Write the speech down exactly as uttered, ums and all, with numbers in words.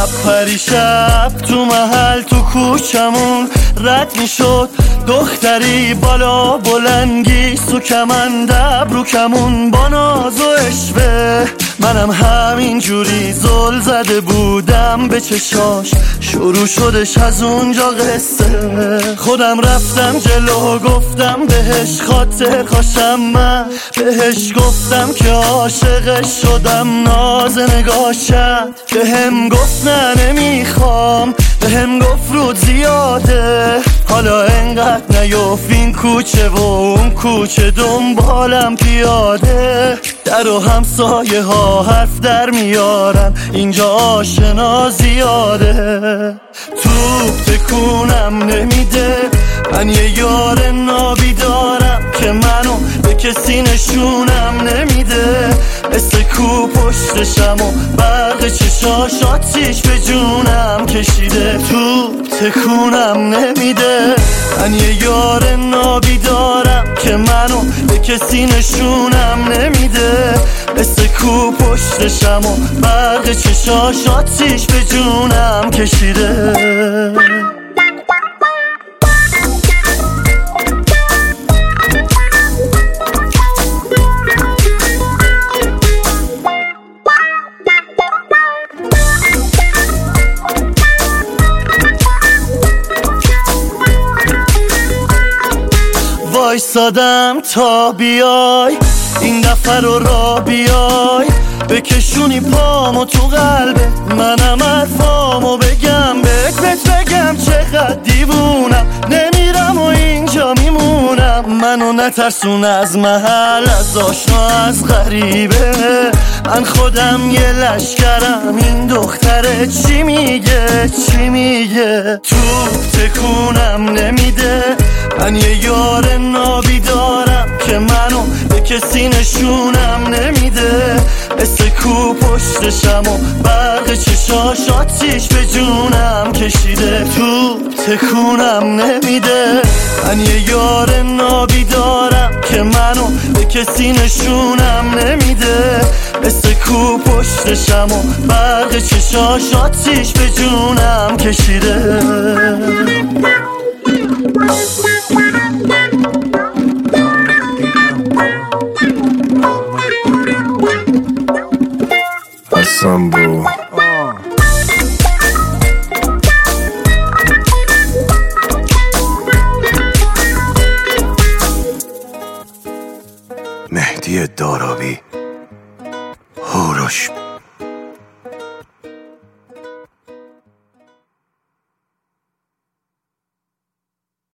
پریشب تو محل تو کوچمون رد میشد دختری بالا بلنگی سو کمند ابرو کمون با ناز و اشوه. منم همین جوری زل زده بودم به چشاش، شروع شدش از اونجا قصه. خودم رفتم جلو گفتم بهش خاطر خوشم، من بهش گفتم که عاشقش شدم. ناز نگاه کرد بهم گفت نه نمیخوام، بهم گفت رود زیاده، حالا انقدر نیفت این کوچه و اون کوچه دنبالم پیاده. در و همسایه ها حرف در میارن اینجا آشنا زیاده. توپ تکونم نمیده، من یه یار نابی دارم که منو به کسی نشونم نمیده. مثل کو پشتشم و برق چشاش آتیش به جونم کشیده. توپ تکونم نمیده، من یه یار نابی دارم که منو به کسی نشونم نمیده. مثل کو پشتشم و برق چشاش آتیش به جونم کشیده. وایسادم تا بیای این دفعه رو را بیای، بکشونی پامو تو قلبه منم حرفامو بگم بهت بهت بگم چقدر دیوونم. نمیرم و اینجا میمونم، منو نترسون از محل، از آشنا از غریبه. من خودم یه لشکرم، این دختره چی میگه چی میگه. توپ تکونم نمیده، من یه یار نابی دارم که منو به کسی نشونم نمیده. مثل کو پشتشم و برق چشاش آتیش به جونم کشیده. توپ تکونم نمیده، من یه یار نابی دارم که منو به کسی نشونم نمیده. مثل کو پشتشم و برق چشاش آتیش به جونم کشیده. Sambo مهدی دارابی هوروش